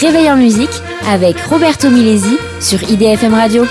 Réveil en musique avec Roberto Milesi sur IDFM Radio.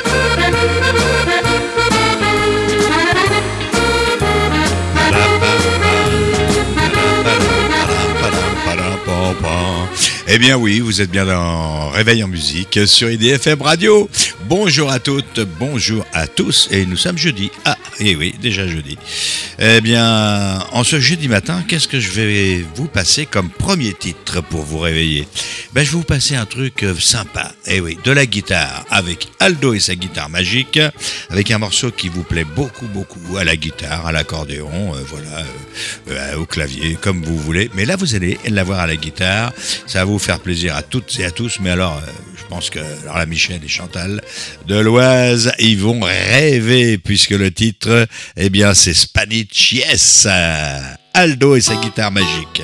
Eh bien oui, vous êtes bien dans Réveil en musique sur IDFM Radio. Bonjour à toutes, bonjour à tous, et nous sommes jeudi. Ah, et oui, déjà jeudi. Eh bien, en ce jeudi matin, qu'est-ce que je vais vous passer comme premier titre pour vous réveiller ? Je vais vous passer un truc sympa, eh oui, de la guitare, avec Aldo et sa guitare magique, avec un morceau qui vous plaît beaucoup, beaucoup, à la guitare, à l'accordéon, au clavier, comme vous voulez. Mais là, vous allez l'avoir à la guitare, ça va vous faire plaisir à toutes et à tous, mais alors... je pense que la Michel et Chantal de l'Oise, ils vont rêver puisque le titre, eh bien, c'est Spanish Yes, Aldo et sa guitare magique.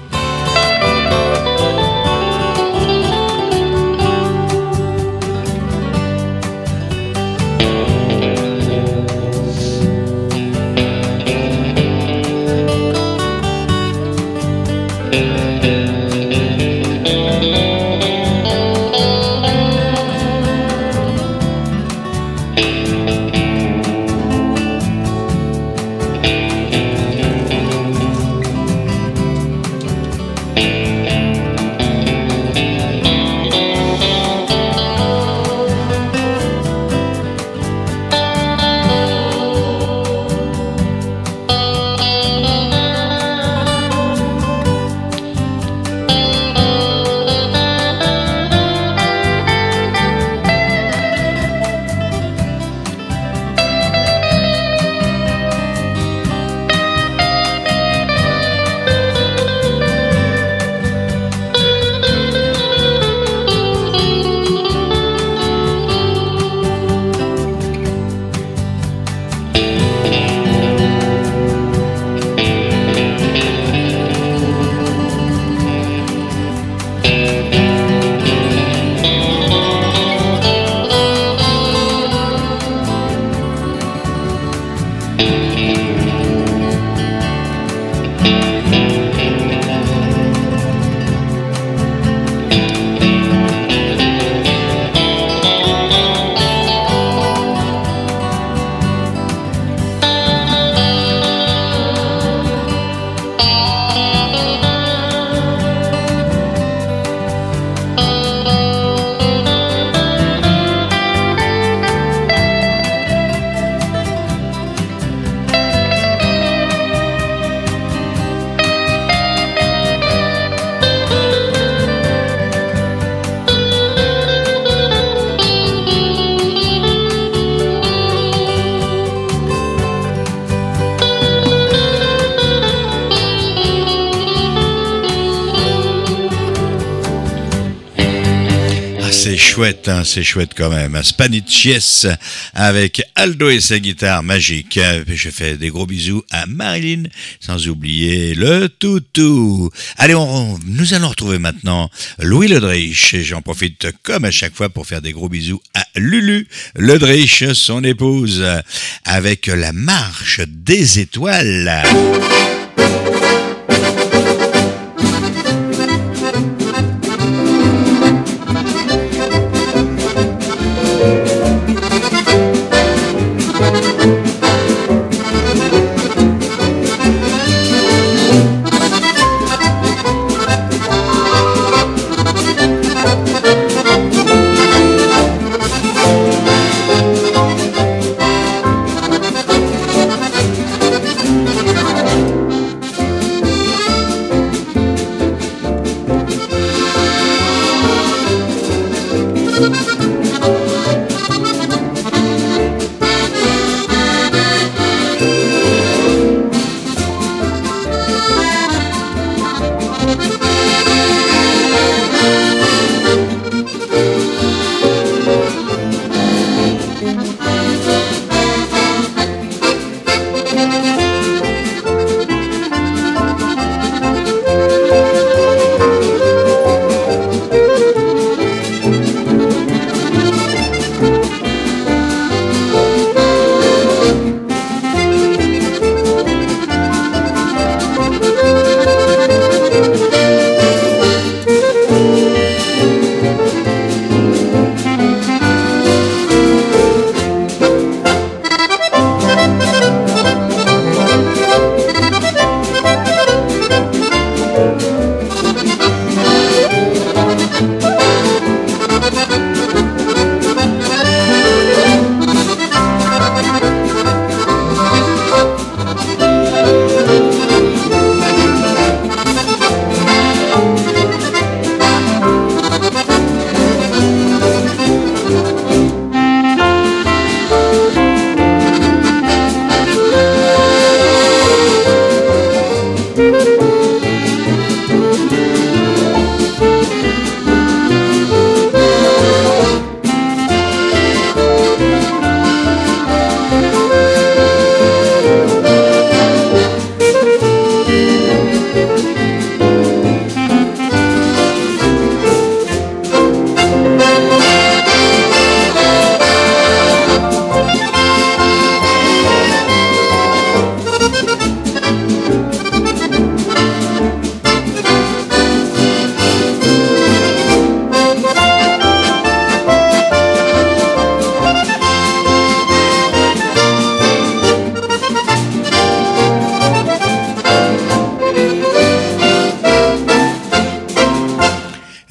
C'est chouette quand même. Spanish Yes avec Aldo et sa guitare magique. Je fais des gros bisous à Marilyn, sans oublier le toutou. Allez, nous allons retrouver maintenant Louis Ledrich. Et j'en profite comme à chaque fois pour faire des gros bisous à Lulu Ledrich, son épouse, avec la marche des étoiles.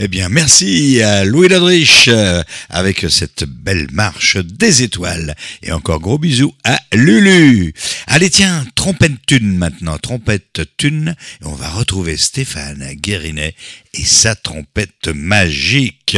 Eh bien, merci à Louis Lodrich avec cette belle marche des étoiles. Et encore gros bisous à Lulu. Allez, tiens, trompette thune maintenant, trompette thune. Et on va retrouver Stéphane Guérinet et sa trompette magique.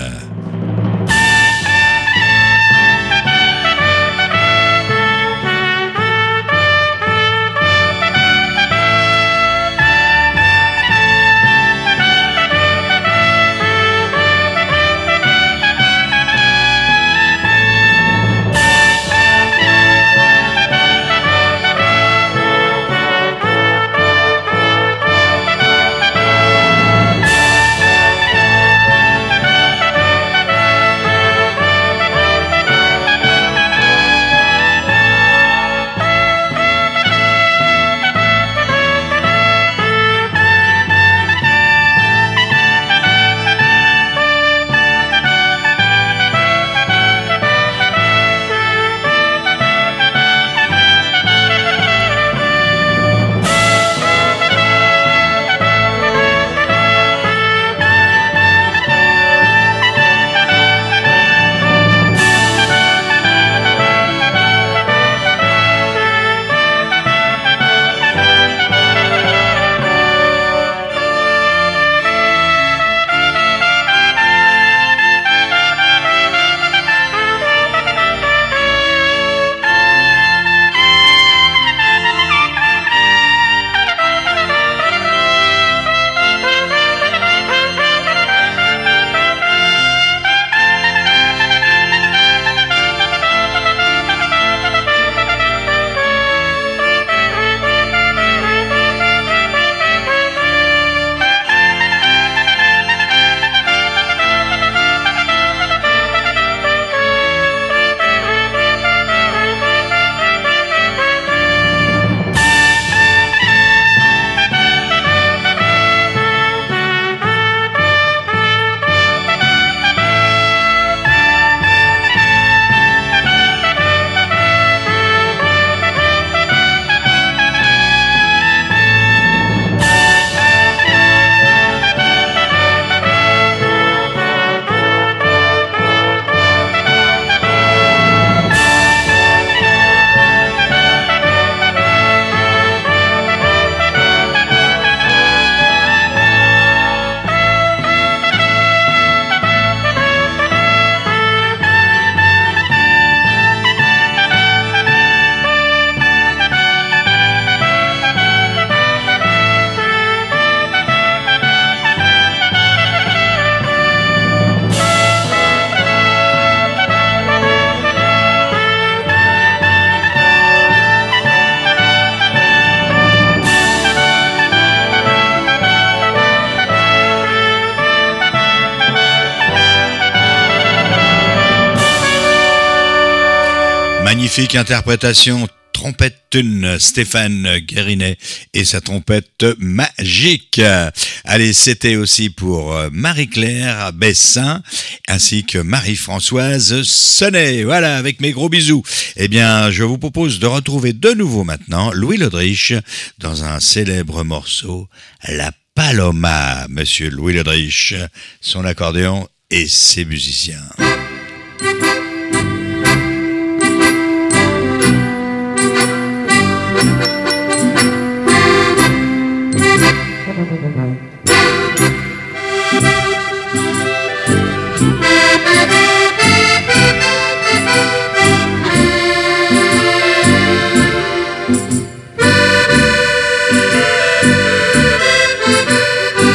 Magnifique interprétation, trompette thune, Stéphane Guérinet et sa trompette magique. Allez, c'était aussi pour Marie-Claire Bessin ainsi que Marie-Françoise Sonnet. Voilà, avec mes gros bisous. Eh bien, je vous propose de retrouver de nouveau maintenant Louis Lodrich dans un célèbre morceau, La Paloma. Monsieur Louis Lodrich, son accordéon et ses musiciens.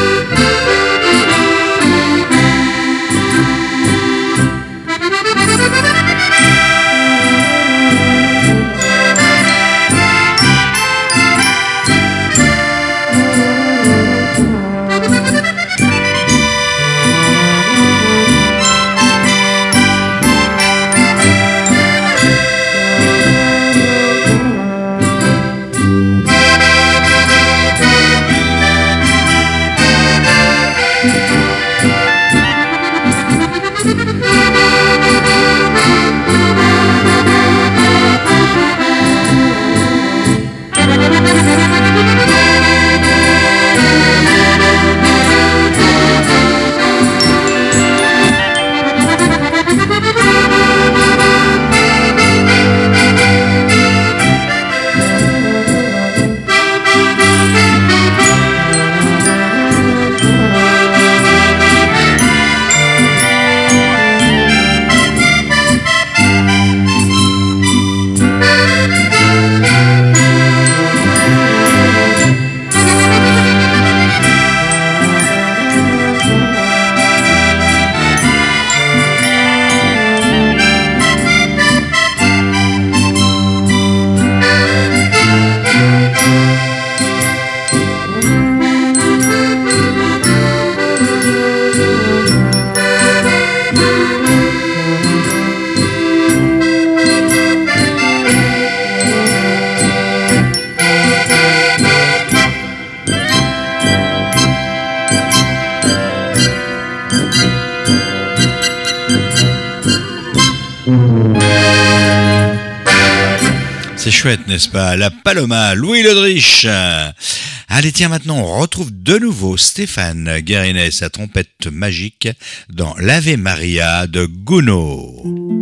Thank you. chouette, n'est-ce pas? La Paloma, Louis Ledrich. Allez, tiens, maintenant, on retrouve de nouveau Stéphane Guérinet et sa trompette magique dans l'Ave Maria de Gounod.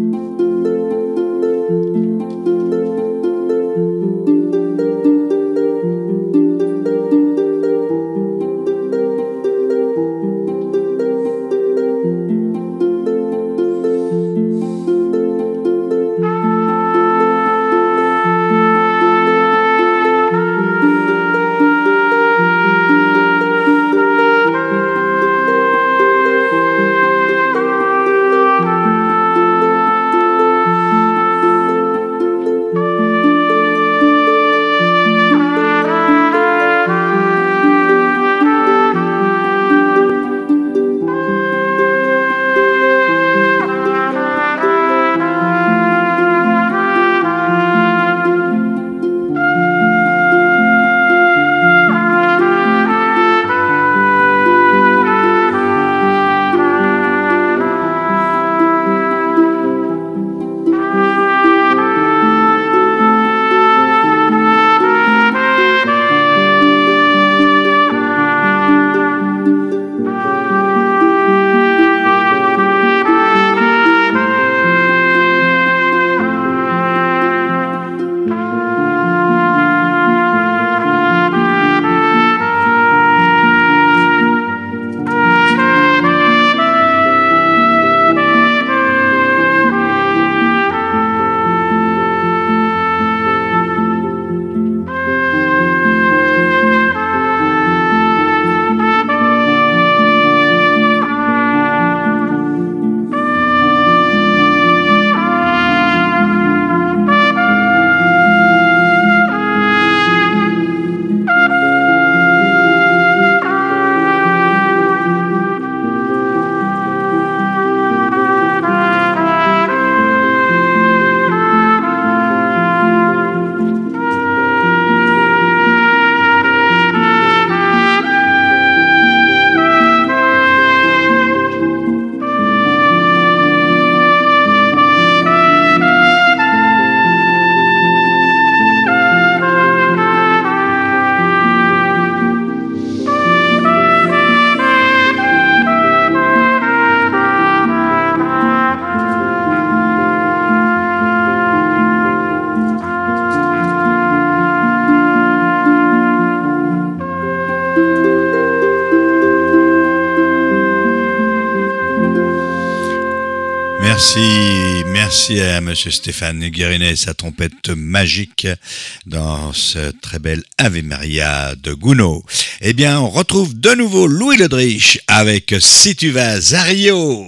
Merci à Monsieur Stéphane Guérinet et sa trompette magique dans ce très bel Ave Maria de Gounod. Eh bien, on retrouve de nouveau Louis Ledrich avec Si tu vas à Rio.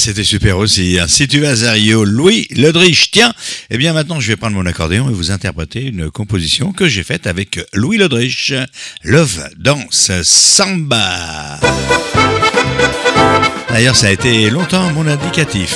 c'était super aussi. Si tu vas à Rio, Louis Ledrich. Tiens, eh bien maintenant je vais prendre mon accordéon et vous interpréter une composition que j'ai faite avec Louis Ledrich. Love Dance Samba. D'ailleurs, ça a été longtemps mon indicatif.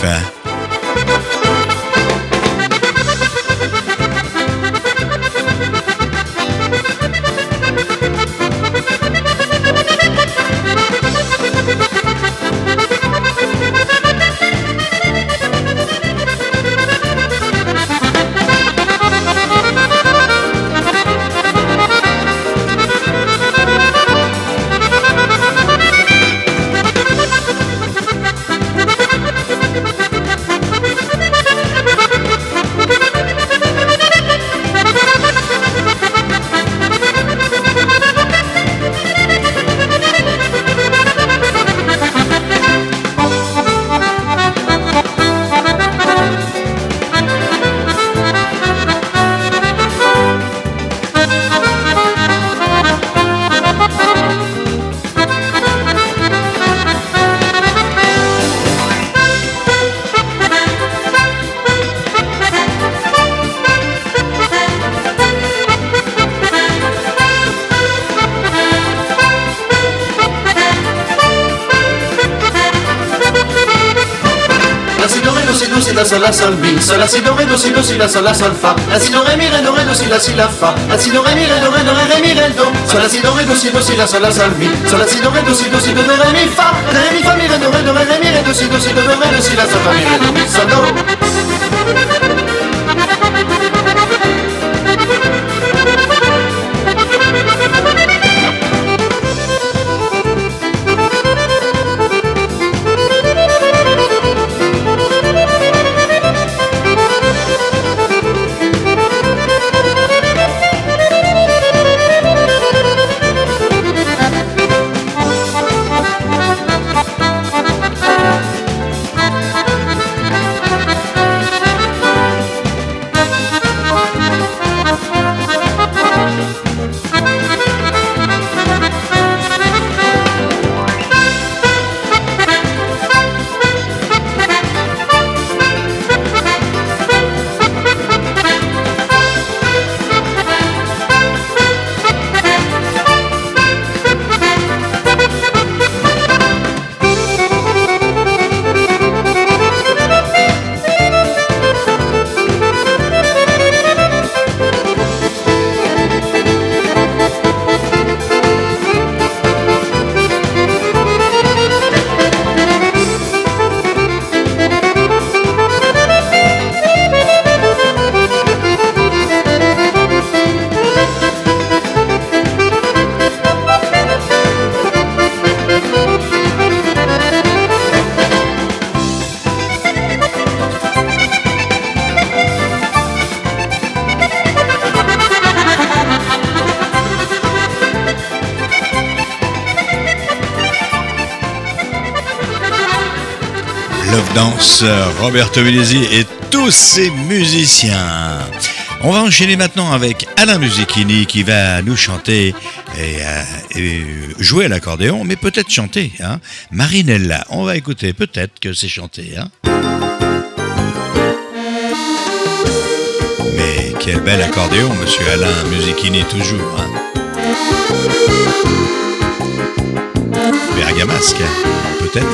La sol la sol mi sol la si do ré do si la sol la sol fa la si do ré mi do si la fa la si do ré mi ré mi ré do sol la si do ré do si la sol la sol mi sol la si do ré do si do ré mi fa mi ré mi ré do si do ré do si la sol fa mi ré do mi sol do. Love Dance, Roberto Milesi et tous ses musiciens. On va enchaîner maintenant avec Alain Musichini qui va nous chanter et jouer à l'accordéon, mais peut-être chanter. Hein. Marinella, on va écouter, peut-être que c'est chanté. Hein. Mais quel bel accordéon, monsieur Alain Musichini, toujours. Hein. Bergamasque, peut-être.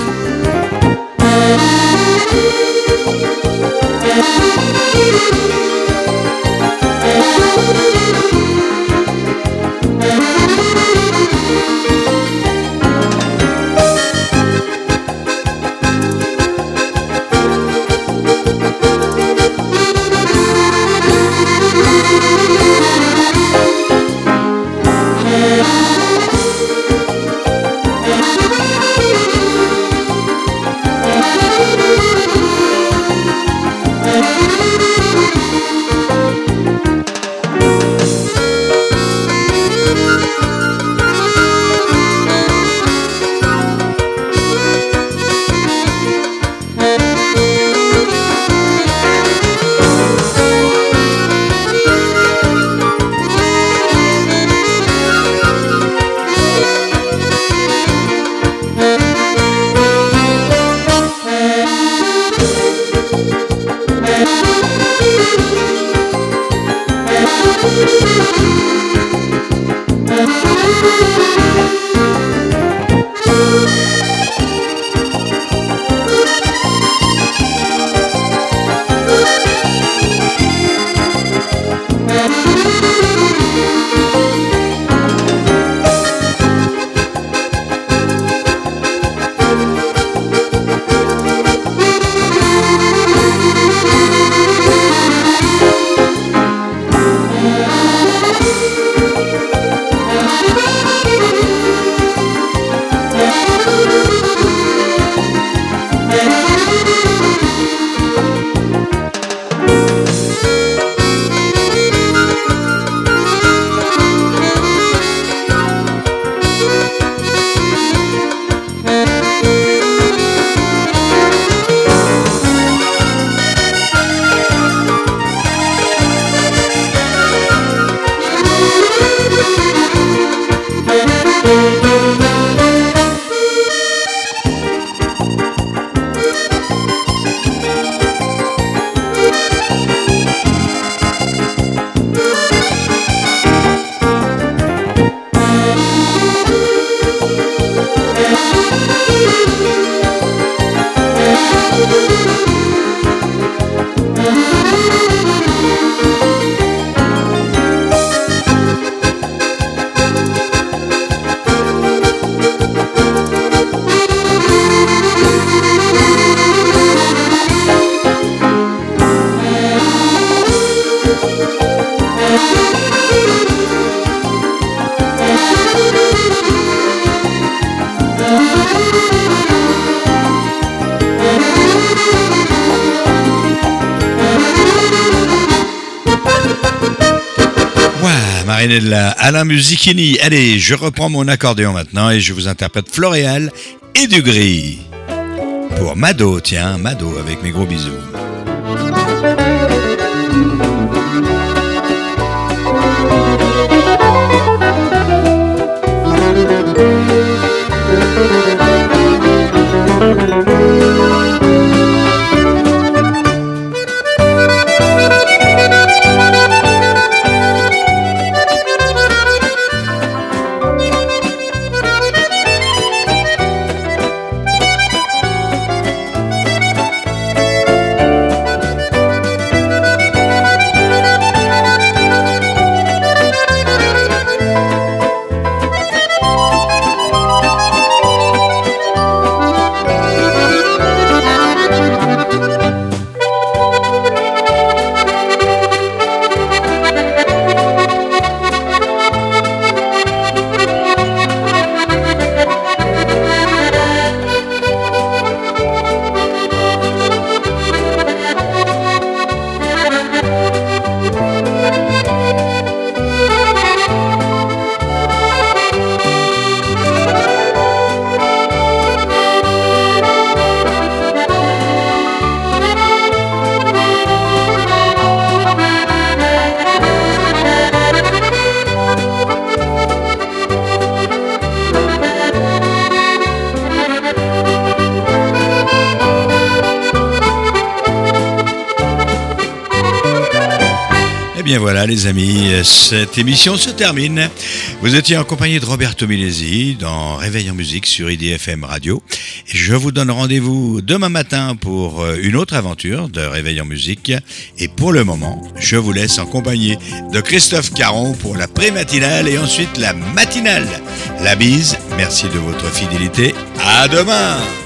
Marinella, Alain Musichini. Allez, je reprends mon accordéon maintenant et je vous interprète Floréal et du gris. Pour Mado, tiens, Mado avec mes gros bisous. Bien voilà les amis, cette émission se termine. Vous étiez en compagnie de Roberto Milesi dans Réveil en musique sur IDFM Radio. Et je vous donne rendez-vous demain matin pour une autre aventure de Réveil en musique. Et pour le moment, je vous laisse en compagnie de Christophe Caron pour la pré-matinale et ensuite la matinale. La bise, merci de votre fidélité. À demain!